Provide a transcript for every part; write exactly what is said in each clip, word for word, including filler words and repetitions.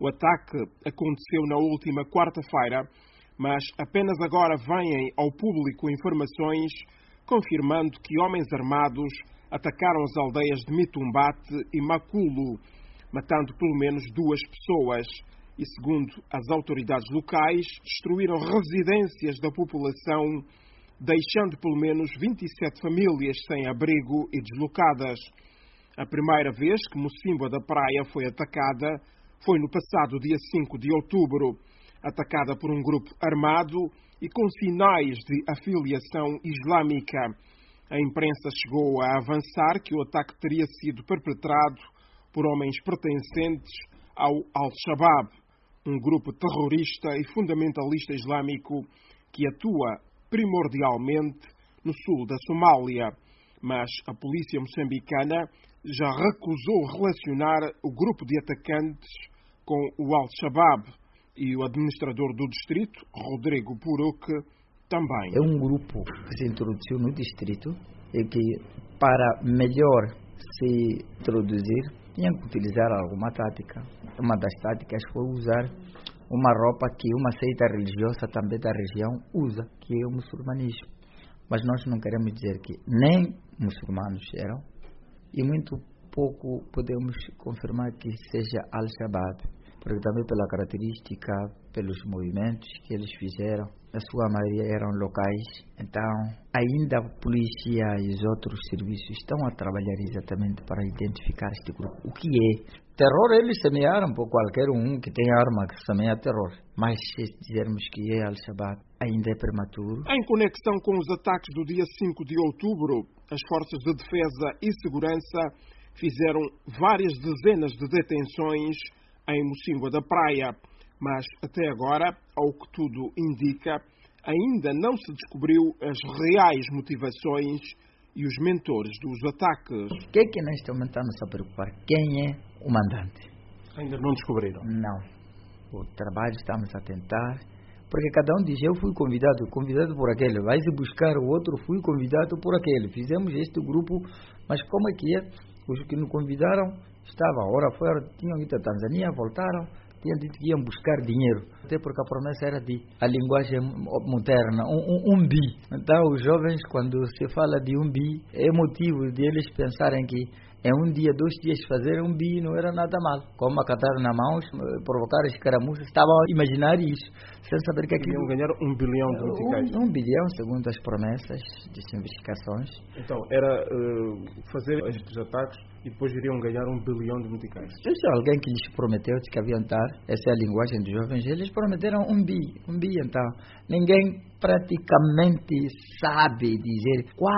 O ataque aconteceu na última quarta-feira, mas apenas agora vêm ao público informações confirmando que homens armados atacaram as aldeias de Mitumbate e Maculo, matando pelo menos duas pessoas e, segundo as autoridades locais, destruíram residências da população, deixando pelo menos vinte e sete famílias sem abrigo e deslocadas. A primeira vez que Mocímboa da Praia foi atacada foi no passado dia cinco de outubro, atacada por um grupo armado e com sinais de afiliação islâmica. A imprensa chegou a avançar que o ataque teria sido perpetrado por homens pertencentes ao Al-Shabaab, um grupo terrorista e fundamentalista islâmico que atua primordialmente no sul da Somália. Mas a polícia moçambicana já recusou relacionar o grupo de atacantes com o Al-Shabaab e o administrador do distrito, Rodrigo Puruque, também. É um grupo que se introduziu no distrito e que, para melhor se introduzir, tinha que utilizar alguma tática. Uma das táticas foi usar uma roupa que uma seita religiosa também da região usa, que é o muçulmanismo. Mas nós não queremos dizer que nem muçulmanos eram e muito pouco podemos confirmar que seja Al-Shabaab, porque também pela característica, pelos movimentos que eles fizeram, a sua maioria eram locais, então ainda a polícia e os outros serviços estão a trabalhar exatamente para identificar este grupo. O que é? Terror eles semearam por qualquer um que tem arma que semeia terror, mas se dizermos que é Al-Shabaab, ainda é prematuro. Em conexão com os ataques do dia cinco de outubro, as forças de defesa e segurança fizeram várias dezenas de detenções em Mocímboa da Praia, mas até agora, ao que tudo indica, ainda não se descobriu as reais motivações e os mentores dos ataques. O que é que nós estamos estamos a preocupar? Quem é o mandante? Ainda não descobriram? Não. O trabalho estamos a tentar, porque cada um diz, eu fui convidado, convidado por aquele, vai se buscar o outro, fui convidado por aquele. Fizemos este grupo, mas como é que é? Os que nos convidaram estavam, ora fora, tinham ido à Tanzânia, voltaram, tinham dito que iam buscar dinheiro, até porque a promessa era de a linguagem moderna, um, um, um bi. Então os jovens, quando se fala de um bi, é motivo de eles pensarem que em um dia, dois dias fazer um bi não era nada mal. Como acatar na mão, provocar escaramuças, estavam a imaginar isso, sem saber que aquilo... Iam ganhar um bilhão de meticais. Um, um bilhão, segundo as promessas de investigações. Então, era uh, fazer estes ataques e depois iriam ganhar um bilhão de meticais. Isso é alguém que lhes prometeu que haviam estar, essa é a linguagem dos jovens, eles prometeram um bi, um bi então. Ninguém praticamente sabe dizer qual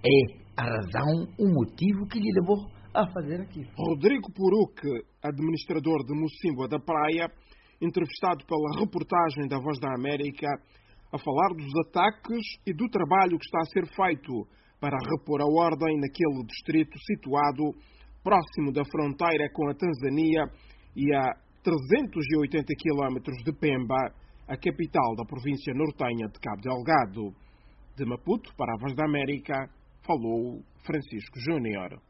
é a razão, o motivo que lhe levou a fazer aquilo. Rodrigo Puruque, administrador de Mocímboa da Praia, entrevistado pela reportagem da Voz da América, a falar dos ataques e do trabalho que está a ser feito para repor a ordem naquele distrito situado próximo da fronteira com a Tanzânia e a trezentos e oitenta quilómetros de Pemba, a capital da província nortenha de Cabo Delgado. De Maputo, para a Voz da América, falou Francisco Júnior.